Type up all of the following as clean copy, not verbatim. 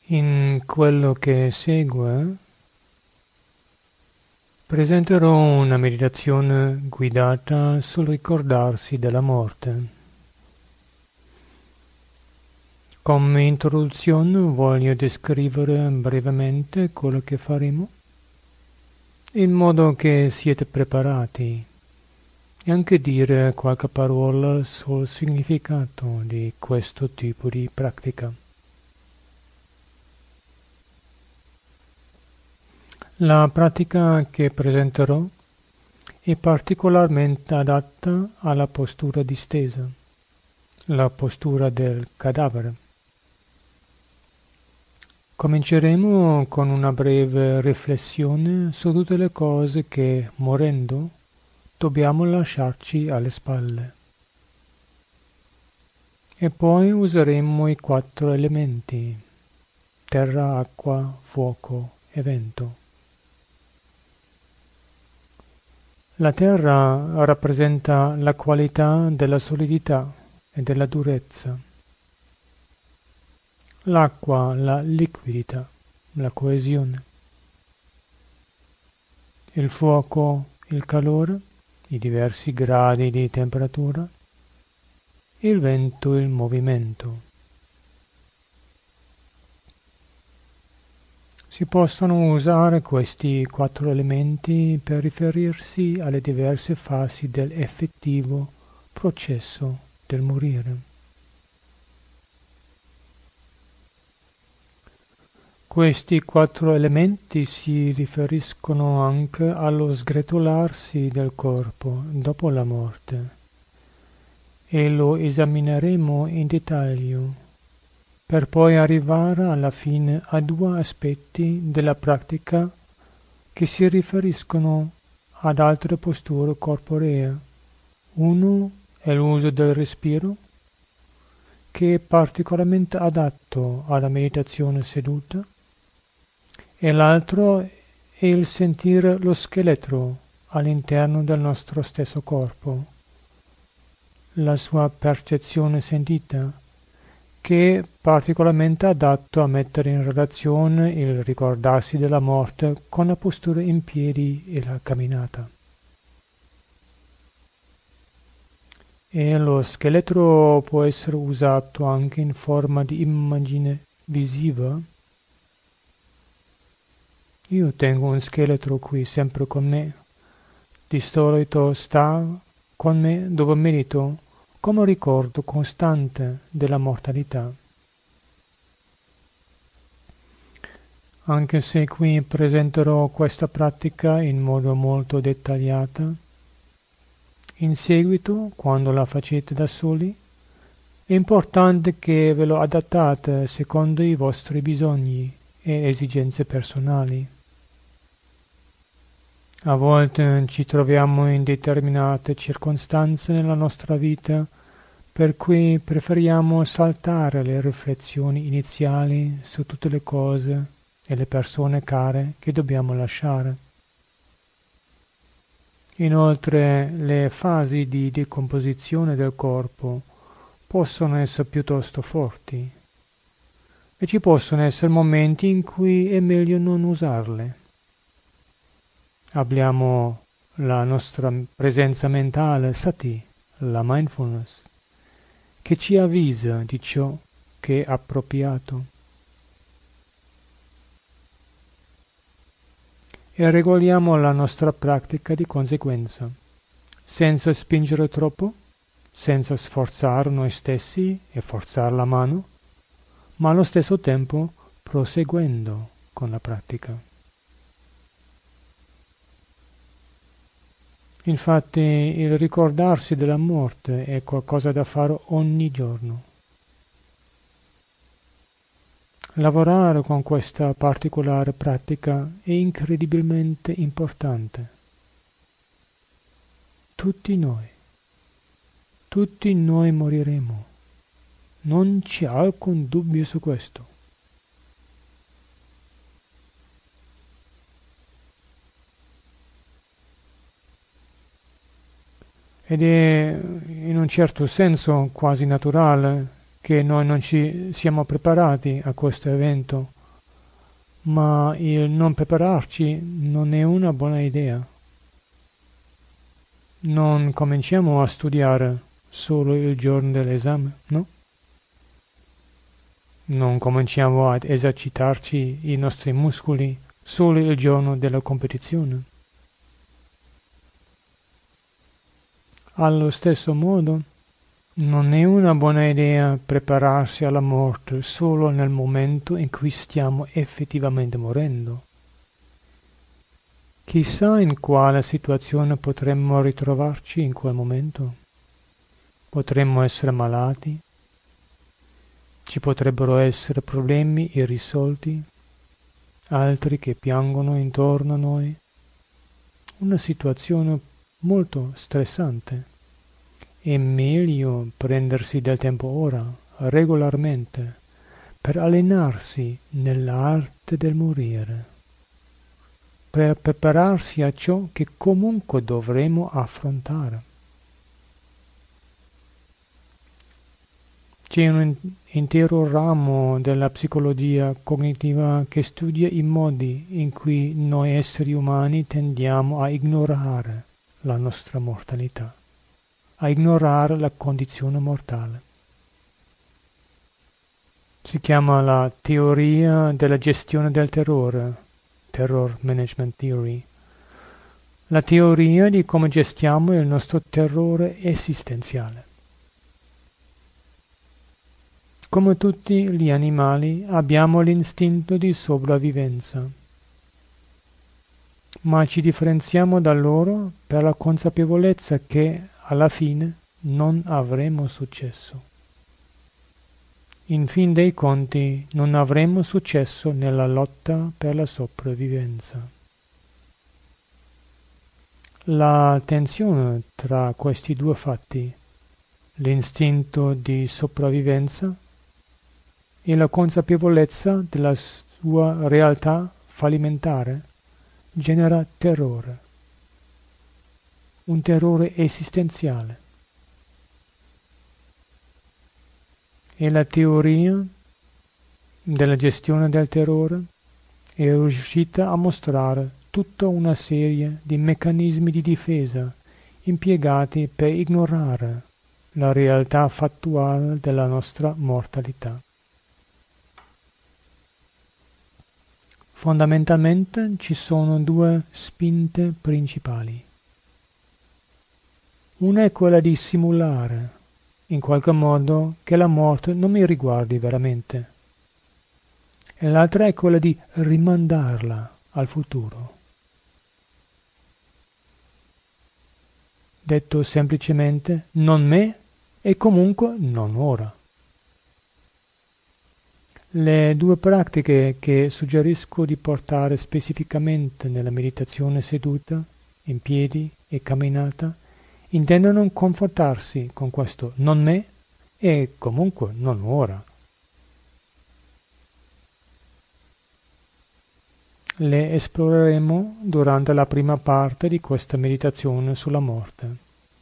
In quello che segue presenterò una meditazione guidata sul ricordarsi della morte. Come introduzione voglio descrivere brevemente quello che faremo, in modo che siete preparati, e anche dire qualche parola sul significato di questo tipo di pratica. La pratica che presenterò è particolarmente adatta alla postura distesa, la postura del cadavere. Cominceremo con una breve riflessione su tutte le cose che, morendo, dobbiamo lasciarci alle spalle. E poi useremo i 4 elementi: terra, acqua, fuoco e vento. La terra rappresenta la qualità della solidità e della durezza. L'acqua, la liquidità, la coesione. Il fuoco, il calore, i diversi gradi di temperatura. Il vento, il movimento. Si possono usare questi 4 elementi per riferirsi alle diverse fasi dell'effettivo processo del morire. Questi 4 elementi si riferiscono anche allo sgretolarsi del corpo dopo la morte e lo esamineremo in dettaglio, per poi arrivare alla fine a 2 aspetti della pratica che si riferiscono ad altre posture corporee. Uno è l'uso del respiro, che è particolarmente adatto alla meditazione seduta, e l'altro è il sentire lo scheletro all'interno del nostro stesso corpo, la sua percezione sentita, che è particolarmente adatto a mettere in relazione il ricordarsi della morte con la postura in piedi e la camminata. E lo scheletro può essere usato anche in forma di immagine visiva. Io tengo un scheletro qui sempre con me. Di solito sta con me dove medito, come ricordo costante della mortalità. Anche se qui presenterò questa pratica in modo molto dettagliato, in seguito, quando la facete da soli, è importante che ve lo adattate secondo i vostri bisogni e esigenze personali. A volte ci troviamo in determinate circostanze nella nostra vita, per cui preferiamo saltare le riflessioni iniziali su tutte le cose e le persone care che dobbiamo lasciare. Inoltre, le fasi di decomposizione del corpo possono essere piuttosto forti e ci possono essere momenti in cui è meglio non usarle. Abbiamo la nostra presenza mentale, sati, la mindfulness, che ci avvisa di ciò che è appropriato. E regoliamo la nostra pratica di conseguenza, senza spingere troppo, senza sforzare noi stessi e forzare la mano, ma allo stesso tempo proseguendo con la pratica. Infatti il ricordarsi della morte è qualcosa da fare ogni giorno. Lavorare con questa particolare pratica è incredibilmente importante. Tutti noi moriremo. Non c'è alcun dubbio su questo. Ed è in un certo senso quasi naturale che noi non ci siamo preparati a questo evento, ma il non prepararci non è una buona idea. Non cominciamo a studiare solo il giorno dell'esame, no? Non cominciamo ad esercitarci i nostri muscoli solo il giorno della competizione. Allo stesso modo, non è una buona idea prepararsi alla morte solo nel momento in cui stiamo effettivamente morendo. Chissà in quale situazione potremmo ritrovarci in quel momento. Potremmo essere malati, ci potrebbero essere problemi irrisolti, altri che piangono intorno a noi. Una situazione molto stressante. È meglio prendersi del tempo ora, regolarmente, per allenarsi nell'arte del morire, per prepararsi a ciò che comunque dovremo affrontare. C'è un intero ramo della psicologia cognitiva che studia i modi in cui noi esseri umani tendiamo a ignorare la nostra mortalità, a ignorare la condizione mortale. Si chiama la teoria della gestione del terrore, Terror Management Theory, la teoria di come gestiamo il nostro terrore esistenziale. Come tutti gli animali abbiamo l'istinto di sopravvivenza, ma ci differenziamo da loro per la consapevolezza che alla fine non avremo successo. In fin dei conti non avremo successo nella lotta per la sopravvivenza. La tensione tra questi due fatti, l'istinto di sopravvivenza e la consapevolezza della sua realtà fallimentare, genera terrore, un terrore esistenziale. E la teoria della gestione del terrore è riuscita a mostrare tutta una serie di meccanismi di difesa impiegati per ignorare la realtà fattuale della nostra mortalità. Fondamentalmente ci sono due spinte principali. Una è quella di simulare, in qualche modo, che la morte non mi riguardi veramente, e l'altra è quella di rimandarla al futuro. Detto semplicemente, non me e comunque non ora. Le due pratiche che suggerisco di portare specificamente nella meditazione seduta, in piedi e camminata, intendono confortarsi con questo non me e comunque non ora. Le esploreremo durante la prima parte di questa meditazione sulla morte.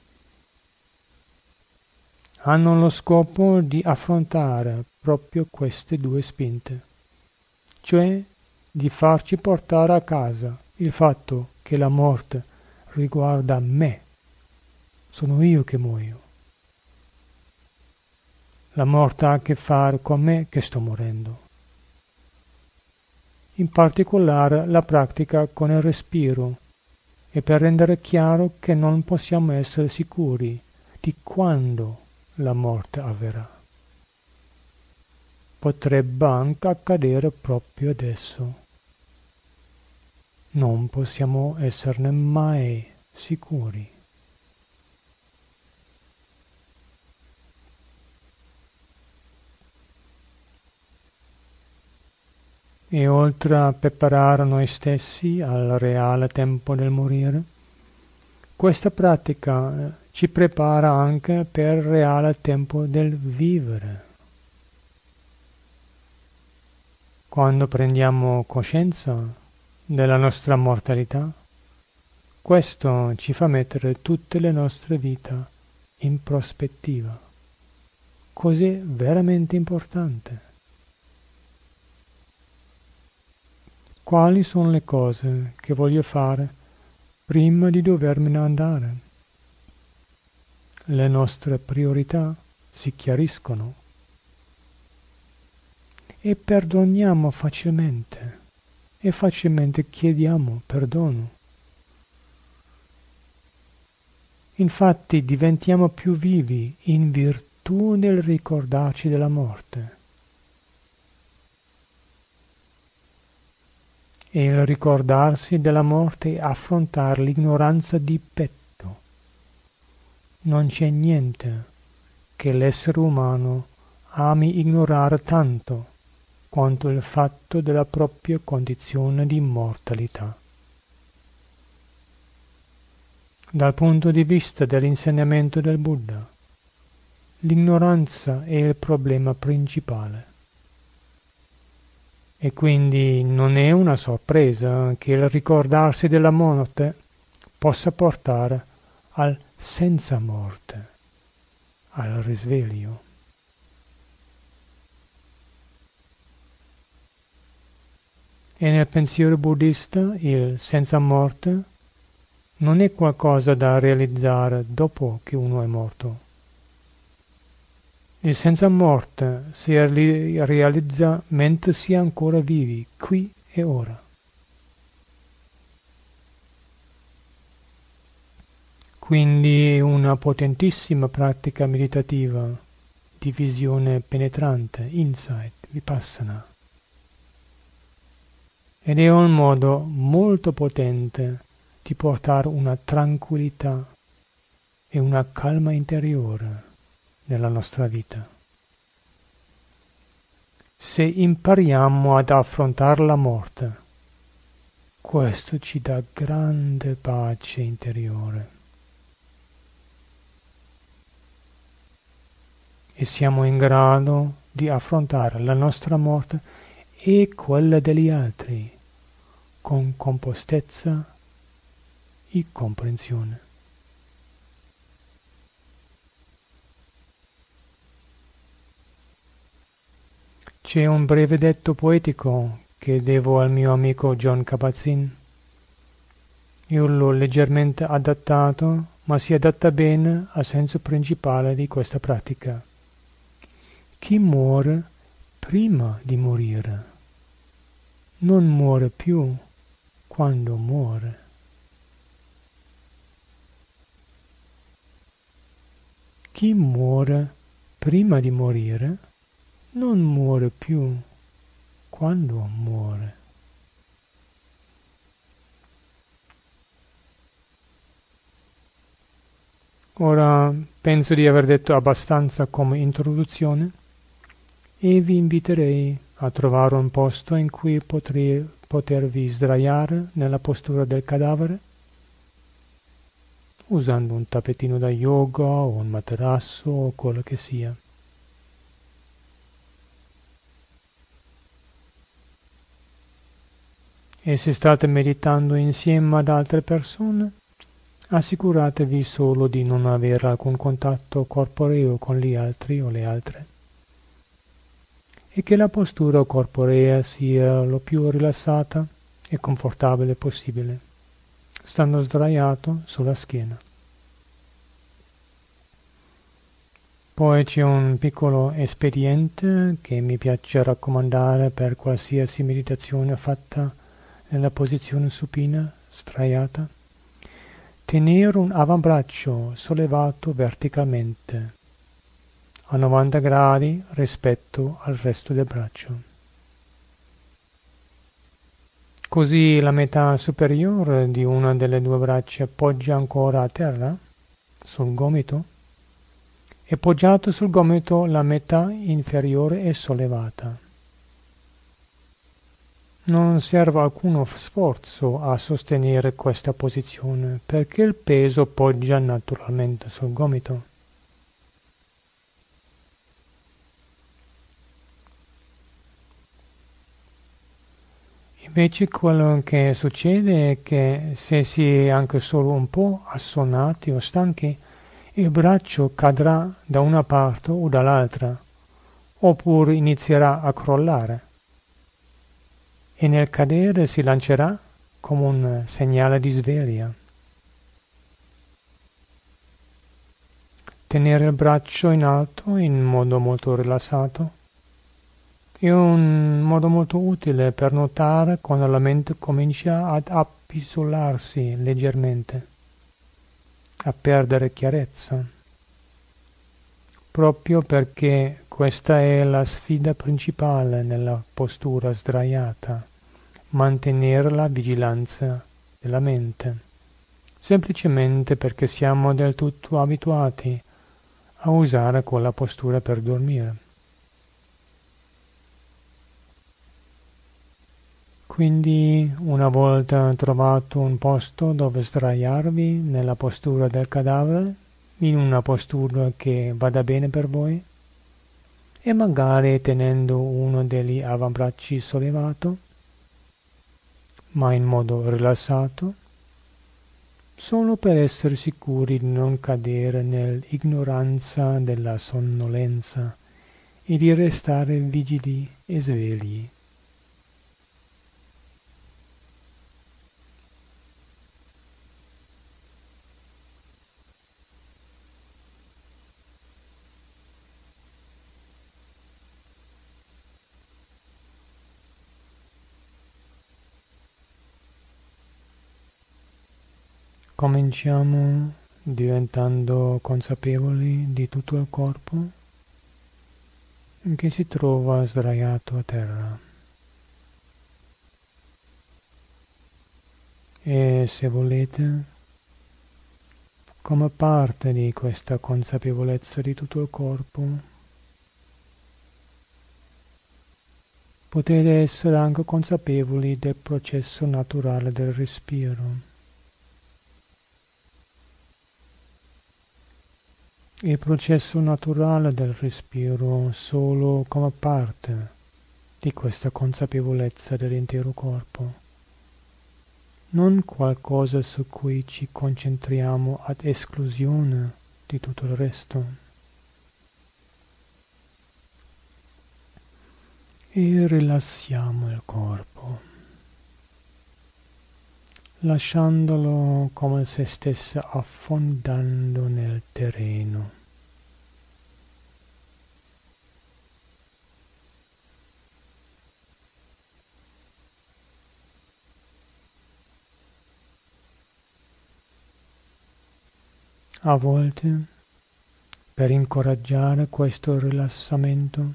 Hanno lo scopo di affrontare proprio queste due spinte, cioè di farci portare a casa il fatto che la morte riguarda me. Sono io che muoio. La morte ha a che fare con me che sto morendo. In particolare la pratica con il respiro e per rendere chiaro che non possiamo essere sicuri di quando la morte avverrà. Potrebbe anche accadere proprio adesso. Non possiamo esserne mai sicuri. E oltre a preparare noi stessi al reale tempo del morire, questa pratica ci prepara anche per il reale tempo del vivere. Quando prendiamo coscienza della nostra mortalità, questo ci fa mettere tutte le nostre vite in prospettiva. Cos'è veramente importante? quali sono le cose che voglio fare prima di dovermene andare. Le nostre priorità si chiariscono e perdoniamo facilmente e facilmente chiediamo perdono. Infatti diventiamo più vivi in virtù del ricordarci della morte. E il ricordarsi della morte è affrontare l'ignoranza di petto. Non c'è niente che l'essere umano ami ignorare tanto quanto il fatto della propria condizione di immortalità. Dal punto di vista dell'insegnamento del Buddha, l'ignoranza è il problema principale. E quindi non è una sorpresa che il ricordarsi della morte possa portare al senza morte, al risveglio. E nel pensiero buddista il senza morte non è qualcosa da realizzare dopo che uno è morto. Il senza morte si realizza mentre si è ancora vivi, qui e ora. Quindi è una potentissima pratica meditativa di visione penetrante, insight, vipassana. Ed è un modo molto potente di portare una tranquillità e una calma interiore nella nostra vita. Se impariamo ad affrontare la morte, questo ci dà grande pace interiore. E siamo in grado di affrontare la nostra morte e quella degli altri con compostezza e comprensione. C'è un breve detto poetico che devo al mio amico Jon Kabat-Zinn. Io l'ho leggermente adattato, ma si adatta bene al senso principale di questa pratica. Chi muore prima di morire non muore più quando muore. Chi muore prima di morire non muore più quando muore. Ora penso di aver detto abbastanza come introduzione e vi inviterei a trovare un posto in cui potervi sdraiare nella postura del cadavere, usando un tappetino da yoga o un materasso o quello che sia. E se state meditando insieme ad altre persone, assicuratevi solo di non avere alcun contatto corporeo con gli altri o le altre e che la postura corporea sia lo più rilassata e confortabile possibile, stando sdraiato sulla schiena. Poi c'è un piccolo espediente che mi piace raccomandare per qualsiasi meditazione fatta nella posizione supina, sdraiata. Tenere un avambraccio sollevato verticalmente a 90 gradi rispetto al resto del braccio. Così la metà superiore di una delle due braccia poggia ancora a terra, sul gomito, e poggiato sul gomito la metà inferiore è sollevata. Non serve alcuno sforzo a sostenere questa posizione perché il peso poggia naturalmente sul gomito. Invece quello che succede è che se si è anche solo un po' assonnati o stanchi, il braccio cadrà da una parte o dall'altra, oppure inizierà a crollare. e nel cadere si lancerà come un segnale di sveglia. Tenere il braccio in alto in modo molto rilassato è un modo molto utile per notare quando la mente comincia ad appisolarsi leggermente, a perdere chiarezza, proprio perché questa è la sfida principale nella postura sdraiata, mantenere la vigilanza della mente, semplicemente perché siamo del tutto abituati a usare quella postura per dormire. Quindi, una volta trovato un posto dove sdraiarvi nella postura del cadavere, in una postura che vada bene per voi, e magari tenendo uno degli avambracci sollevato, ma in modo rilassato, solo per essere sicuri di non cadere nell'ignoranza della sonnolenza e di restare vigili e svegli. Cominciamo diventando consapevoli di tutto il corpo che si trova sdraiato a terra. E se volete, come parte di questa consapevolezza di tutto il corpo, potete essere anche consapevoli del processo naturale del respiro. Il processo naturale del respiro solo come parte di questa consapevolezza dell'intero corpo, non qualcosa su cui ci concentriamo ad esclusione di tutto il resto. E rilassiamo il corpo, lasciandolo come se stesse affondando nel terreno. A volte, per incoraggiare questo rilassamento,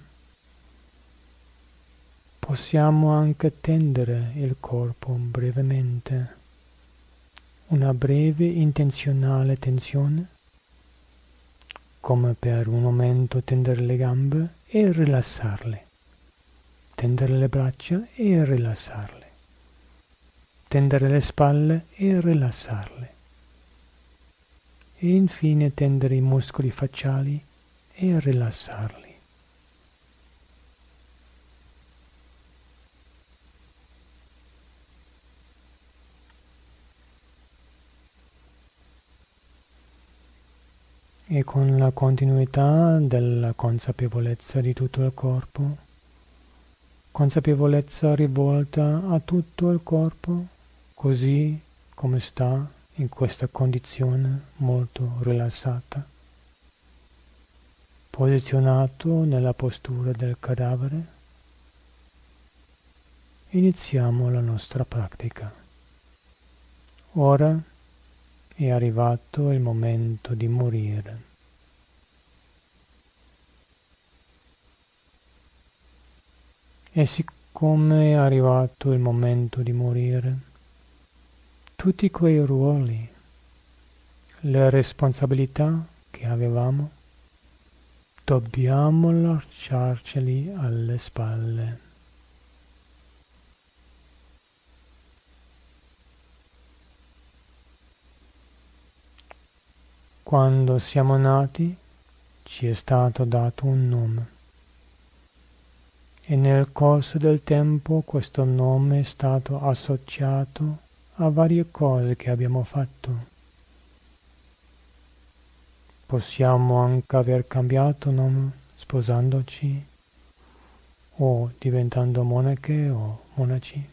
possiamo anche tendere il corpo brevemente, una breve intenzionale tensione, come per un momento tendere le gambe e rilassarle, tendere le braccia e rilassarle, tendere le spalle e rilassarle, e infine tendere i muscoli facciali e rilassarli. E con la continuità della consapevolezza di tutto il corpo, consapevolezza rivolta a tutto il corpo, così come sta in questa condizione molto rilassata, posizionato nella postura del cadavere, iniziamo la nostra pratica. Ora è arrivato il momento di morire. E siccome è arrivato il momento di morire, tutti quei ruoli, le responsabilità che avevamo, dobbiamo lasciarceli alle spalle. Quando siamo nati ci è stato dato un nome e nel corso del tempo questo nome è stato associato a varie cose che abbiamo fatto. Possiamo anche aver cambiato nome sposandoci, o diventando monache o monaci.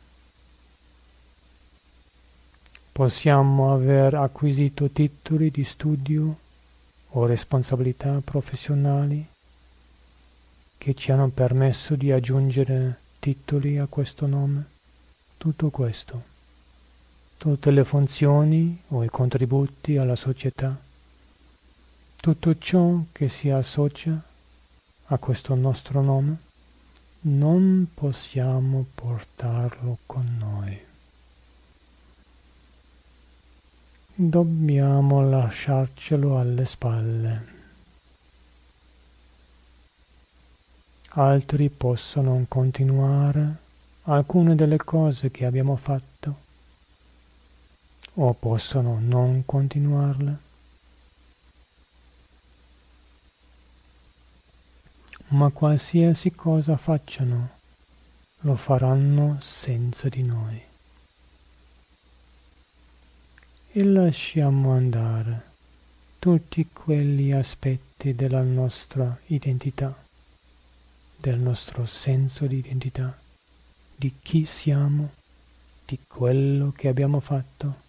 Possiamo aver acquisito titoli di studio o responsabilità professionali che ci hanno permesso di aggiungere titoli a questo nome. Tutto questo, tutte le funzioni o i contributi alla società, tutto ciò che si associa a questo nostro nome, non possiamo portarlo con noi. Dobbiamo lasciarcelo alle spalle. Altri possono continuare alcune delle cose che abbiamo fatto o possono non continuarle. Ma qualsiasi cosa facciano, lo faranno senza di noi. E lasciamo andare tutti quegli aspetti della nostra identità, del nostro senso di identità, di chi siamo, di quello che abbiamo fatto.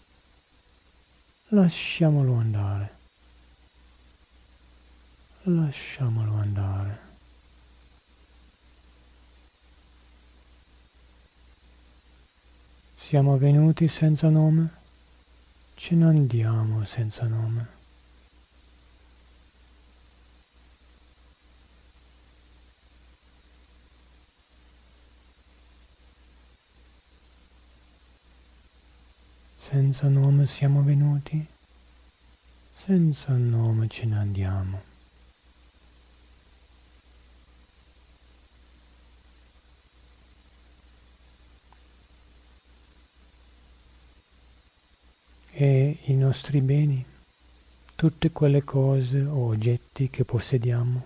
Lasciamolo andare. Lasciamolo andare. Siamo venuti senza nome, ce ne andiamo senza nome. Senza nome siamo venuti, senza nome ce ne andiamo. E i nostri beni, tutte quelle cose o oggetti che possediamo.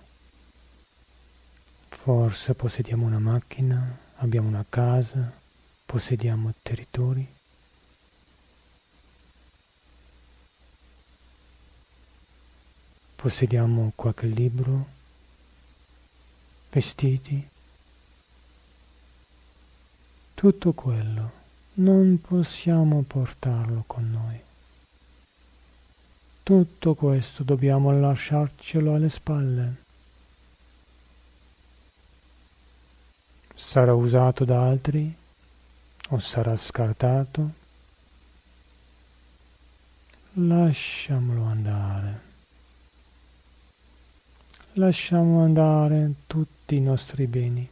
Forse possediamo una macchina, abbiamo una casa, possediamo territori. Possediamo qualche libro, vestiti. Tutto quello non possiamo portarlo con noi. Tutto questo dobbiamo lasciarcelo alle spalle. Sarà usato da altri o sarà scartato. Lasciamolo andare. Lasciamo andare tutti i nostri beni.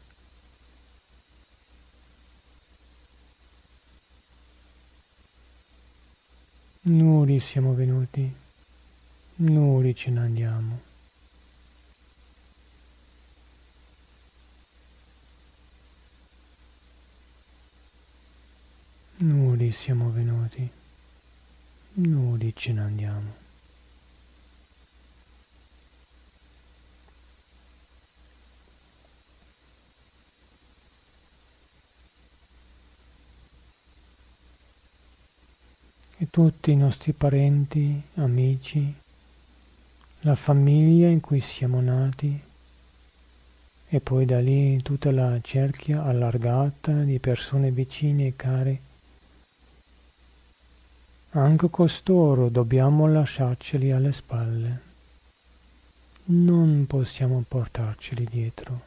Nudi siamo venuti, nudi ce ne andiamo. Nudi siamo venuti, nudi ce ne andiamo. E tutti i nostri parenti, amici, la famiglia in cui siamo nati, e poi da lì tutta la cerchia allargata di persone vicine e care. Anche costoro dobbiamo lasciarceli alle spalle. Non possiamo portarceli dietro.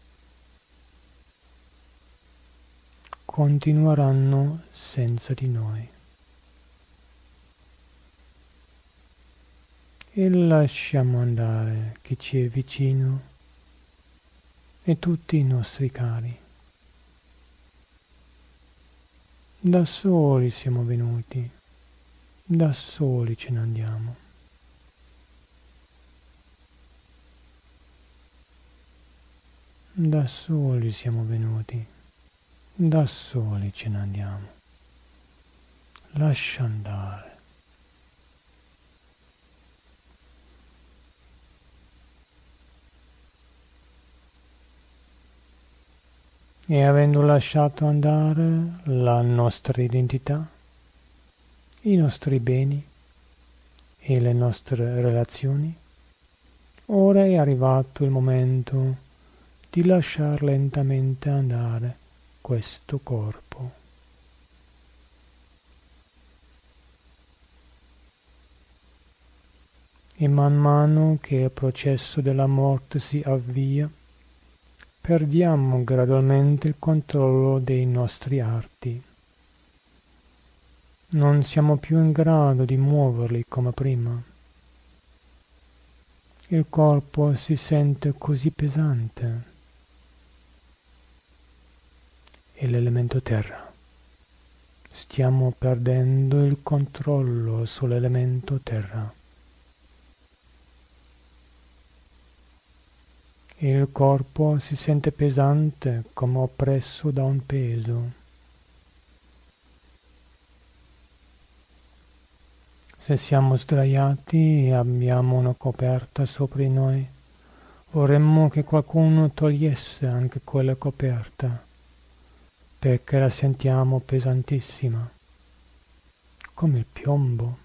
Continueranno senza di noi. E lasciamo andare chi ci è vicino e tutti i nostri cari. Da soli siamo venuti, da soli ce ne andiamo. Da soli siamo venuti, da soli ce ne andiamo. Lascia andare. E avendo lasciato andare la nostra identità, i nostri beni e le nostre relazioni, ora è arrivato il momento di lasciare lentamente andare questo corpo. E man mano che il processo della morte si avvia, perdiamo gradualmente il controllo dei nostri arti. Non siamo più in grado di muoverli come prima. Il corpo si sente così pesante. E l'elemento terra. Stiamo perdendo il controllo sull'elemento terra. E il corpo si sente pesante come oppresso da un peso. Se siamo sdraiati e abbiamo una coperta sopra di noi, vorremmo che qualcuno togliesse anche quella coperta, perché la sentiamo pesantissima, come il piombo.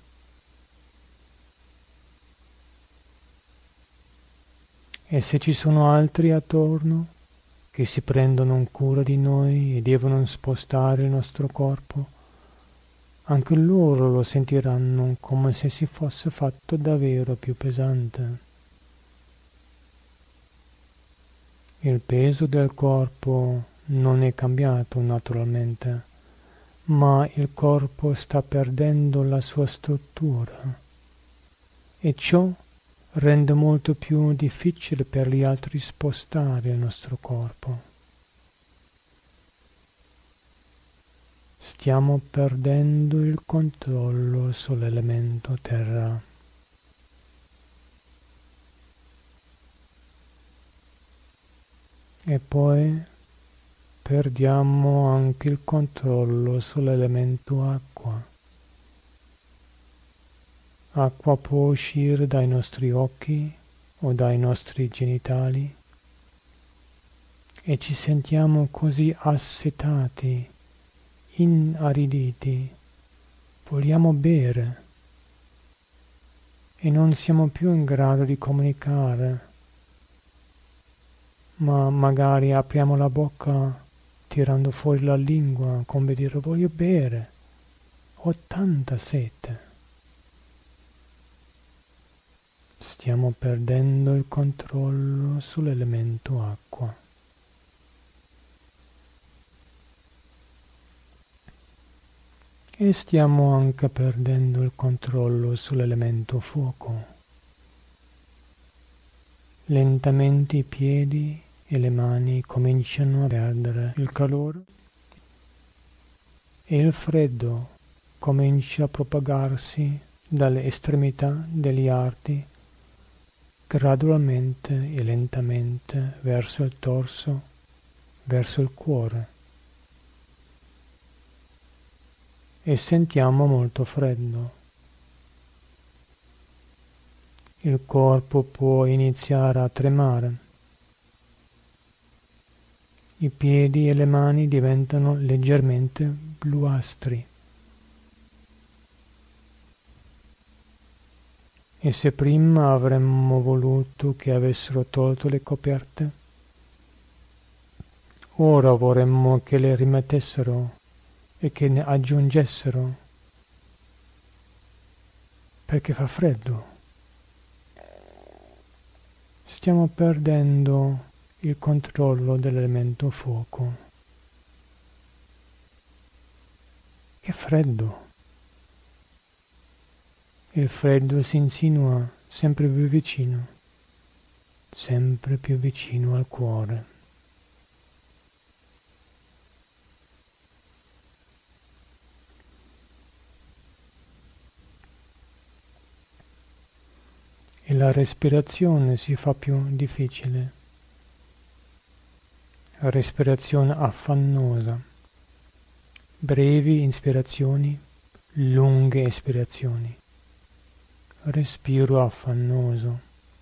E se ci sono altri attorno che si prendono cura di noi e devono spostare il nostro corpo, anche loro lo sentiranno come se si fosse fatto davvero più pesante. Il peso del corpo non è cambiato naturalmente, ma il corpo sta perdendo la sua struttura e ciò rende molto più difficile per gli altri spostare il nostro corpo. Stiamo perdendo il controllo sull'elemento terra. E poi perdiamo anche il controllo sull'elemento acqua. Acqua può uscire dai nostri occhi o dai nostri genitali e ci sentiamo così assetati, inariditi, vogliamo bere e non siamo più in grado di comunicare, ma magari apriamo la bocca tirando fuori la lingua come dire voglio bere, ho tanta sete. Stiamo perdendo il controllo sull'elemento acqua. E stiamo anche perdendo il controllo sull'elemento fuoco. Lentamente i piedi e le mani cominciano a perdere il calore e il freddo comincia a propagarsi dalle estremità degli arti gradualmente e lentamente verso il torso, verso il cuore. E sentiamo molto freddo. Il corpo può iniziare a tremare. I piedi e le mani diventano leggermente bluastri. E se prima avremmo voluto che avessero tolto le coperte, ora vorremmo che le rimettessero e che ne aggiungessero, perché fa freddo. Stiamo perdendo il controllo dell'elemento fuoco. Che freddo! Il freddo si insinua sempre più vicino al cuore. E la respirazione si fa più difficile. Respirazione affannosa. Brevi ispirazioni, lunghe espirazioni. Respiro affannoso.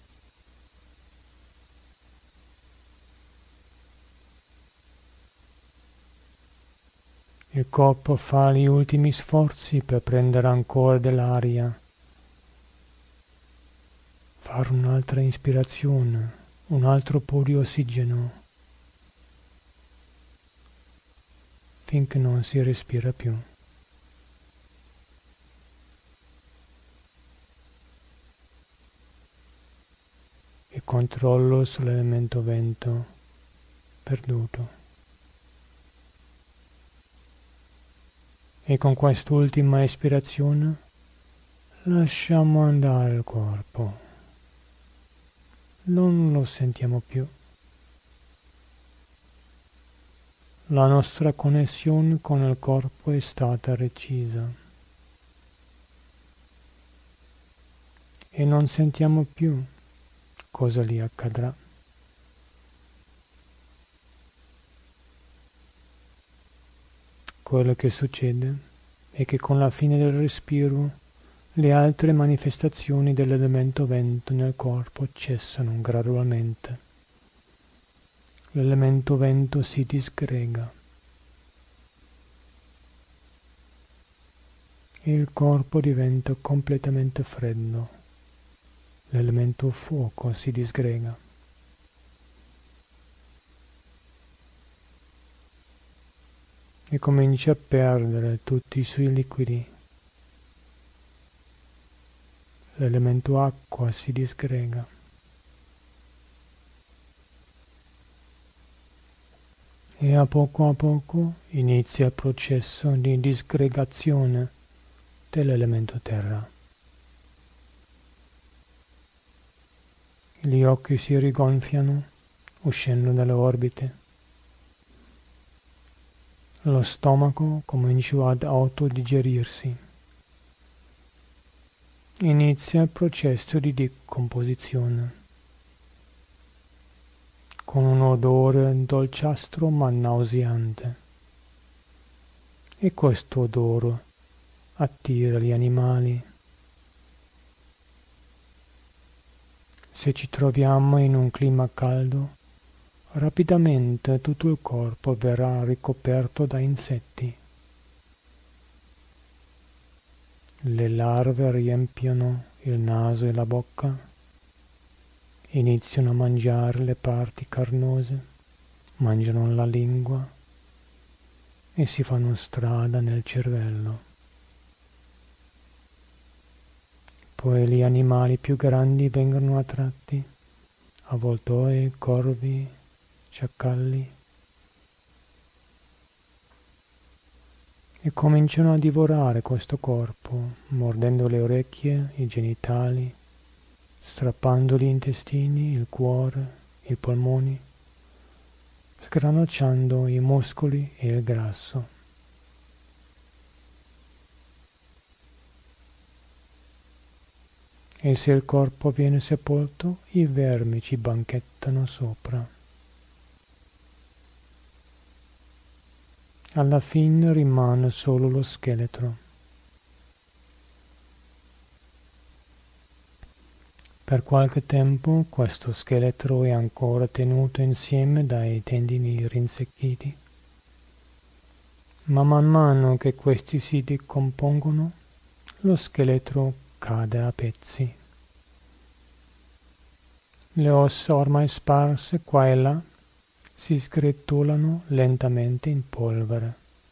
Il corpo fa gli ultimi sforzi per prendere ancora dell'aria. Fare un'altra ispirazione, un altro po' di ossigeno finché non si respira più. Il controllo sull'elemento vento perduto. E con quest'ultima espirazione lasciamo andare il corpo. Non lo sentiamo più. La nostra connessione con il corpo è stata recisa e non sentiamo più cosa gli accadrà. Quello che succede è che con la fine del respiro le altre manifestazioni dell'elemento vento nel corpo cessano gradualmente. L'elemento vento si disgrega e il corpo diventa completamente freddo. L'elemento fuoco si disgrega. E comincia a perdere tutti i suoi liquidi. L'elemento acqua si disgrega. E a poco inizia il processo di disgregazione dell'elemento terra. Gli occhi si rigonfiano, uscendo dalle orbite. Lo stomaco comincia ad autodigerirsi. Inizia il processo di decomposizione, con un odore dolciastro ma nauseante. E questo odore attira gli animali. Se ci troviamo in un clima caldo, rapidamente tutto il corpo verrà ricoperto da insetti. Le larve riempiono il naso e la bocca, iniziano a mangiare le parti carnose, mangiano la lingua e si fanno strada nel cervello. Poi gli animali più grandi vengono attratti, avvoltoi, corvi, sciacalli, e cominciano a divorare questo corpo, mordendo le orecchie, i genitali, strappando gli intestini, il cuore, i polmoni, sgranocciando i muscoli e il grasso. E se il corpo viene sepolto, i vermi ci banchettano sopra. Alla fine rimane solo lo scheletro. Per qualche tempo questo scheletro è ancora tenuto insieme dai tendini rinsecchiti, ma man mano che questi si decompongono, lo scheletro cade a pezzi. Le ossa ormai sparse qua e là si sgretolano lentamente in polvere.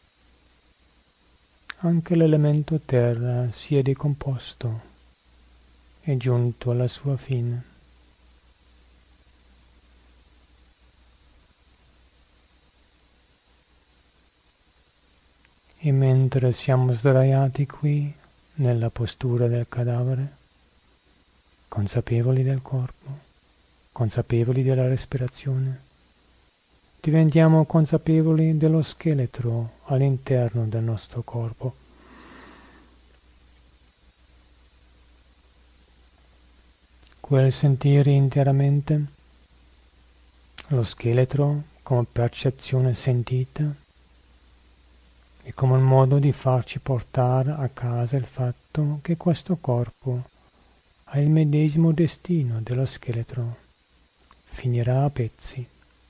Anche l'elemento terra si è decomposto, è giunto alla sua fine. E mentre siamo sdraiati qui, nella postura del cadavere, consapevoli del corpo, consapevoli della respirazione, diventiamo consapevoli dello scheletro all'interno del nostro corpo. Quel sentire interamente lo scheletro come percezione sentita e come un modo di farci portare a casa il fatto che questo corpo ha il medesimo destino dello scheletro, finirà a pezzi.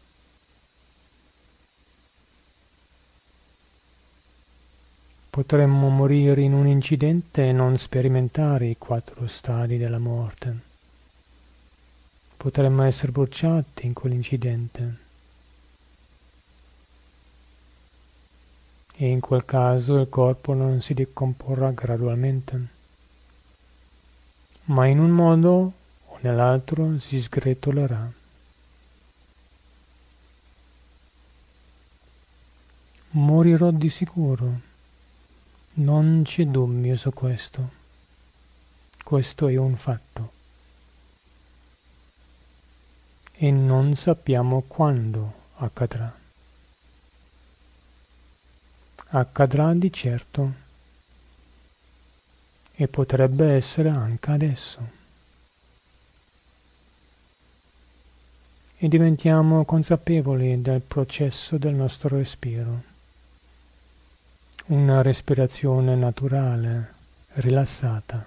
Potremmo morire in un incidente e non sperimentare i 4 stadi della morte. Potremmo essere bruciati in quell'incidente e in quel caso il corpo non si decomporrà gradualmente, ma in un modo o nell'altro si sgretolerà. Morirò di sicuro, non c'è dubbio su questo. Questo è un fatto. E non sappiamo quando accadrà. Accadrà di certo e potrebbe essere anche adesso. E diventiamo consapevoli del processo del nostro respiro. Una respirazione naturale, rilassata,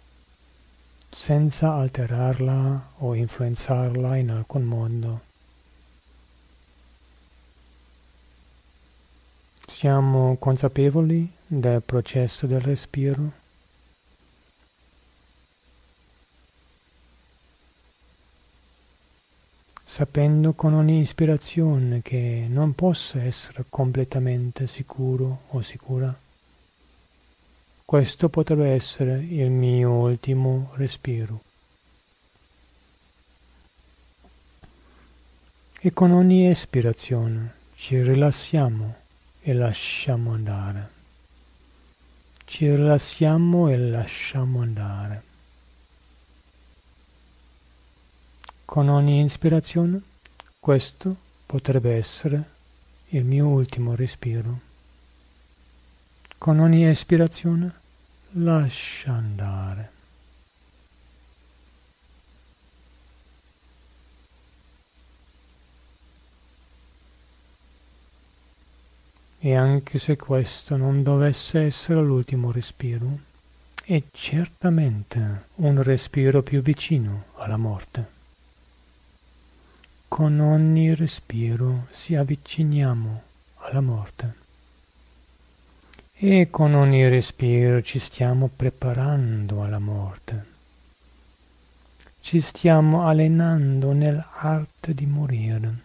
senza alterarla o influenzarla in alcun modo. Siamo consapevoli del processo del respiro? Sapendo con ogni ispirazione che non posso essere completamente sicuro o sicura. Questo potrebbe essere il mio ultimo respiro. E con ogni espirazione ci rilassiamo e lasciamo andare. Ci rilassiamo e lasciamo andare. Con ogni ispirazione, questo potrebbe essere il mio ultimo respiro. Con ogni espirazione, lascia andare. E anche se questo non dovesse essere l'ultimo respiro, è certamente un respiro più vicino alla morte. Con ogni respiro ci avviciniamo alla morte e con ogni respiro ci stiamo preparando alla morte. Ci stiamo allenando nell'arte di morire.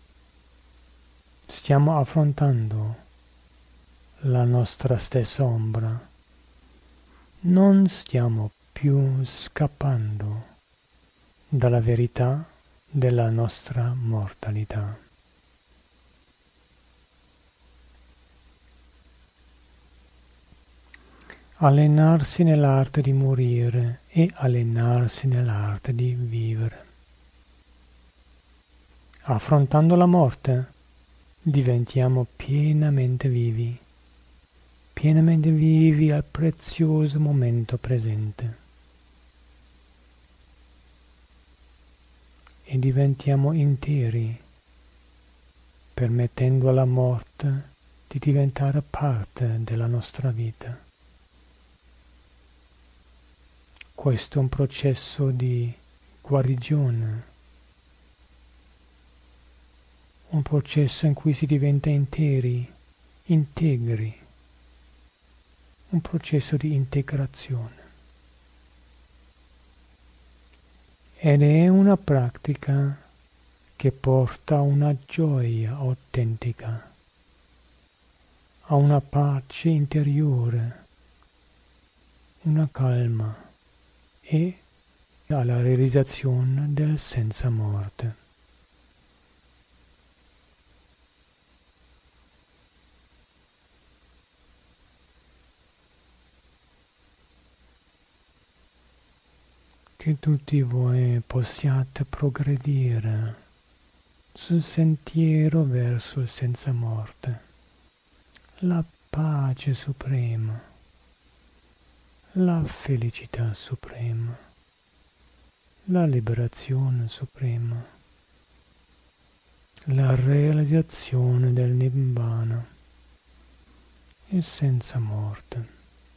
Stiamo affrontando la nostra stessa ombra. Non stiamo più scappando dalla verità della nostra mortalità. Allenarsi nell'arte di morire e allenarsi nell'arte di vivere. Affrontando la morte diventiamo pienamente vivi al prezioso momento presente. E diventiamo interi, permettendo alla morte di diventare parte della nostra vita. Questo è un processo di guarigione, un processo in cui si diventa interi, integri, un processo di integrazione. Ed è una pratica che porta a una gioia autentica, a una pace interiore, una calma e alla realizzazione del senza morte. Che tutti voi possiate progredire sul sentiero verso il senza morte, la pace suprema, la felicità suprema, la liberazione suprema, la realizzazione del Nibbana, il senza morte.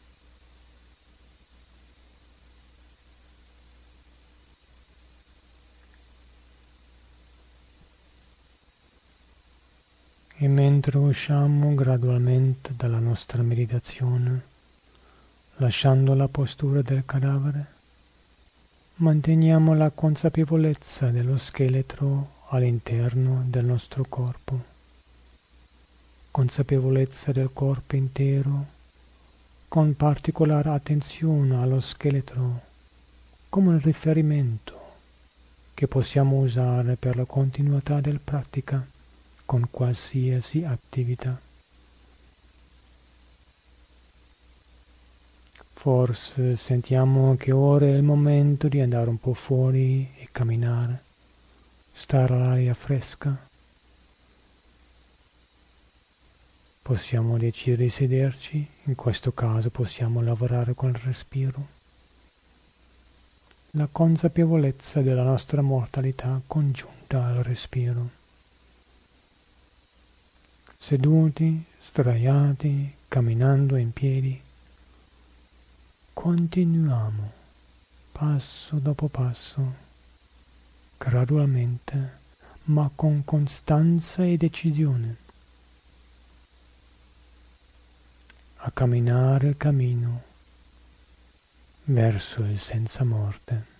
E mentre usciamo gradualmente dalla nostra meditazione, lasciando la postura del cadavere, manteniamo la consapevolezza dello scheletro all'interno del nostro corpo, consapevolezza del corpo intero, con particolare attenzione allo scheletro, come un riferimento che possiamo usare per la continuità della pratica con qualsiasi attività. Forse sentiamo che ora è il momento di andare un po' fuori e camminare, stare all'aria fresca. Possiamo decidere di sederci, in questo caso possiamo lavorare con il respiro. La consapevolezza della nostra mortalità congiunta al respiro. Seduti, sdraiati, camminando in piedi, continuiamo passo dopo passo, gradualmente, ma con costanza e decisione, a camminare il cammino verso il senza morte.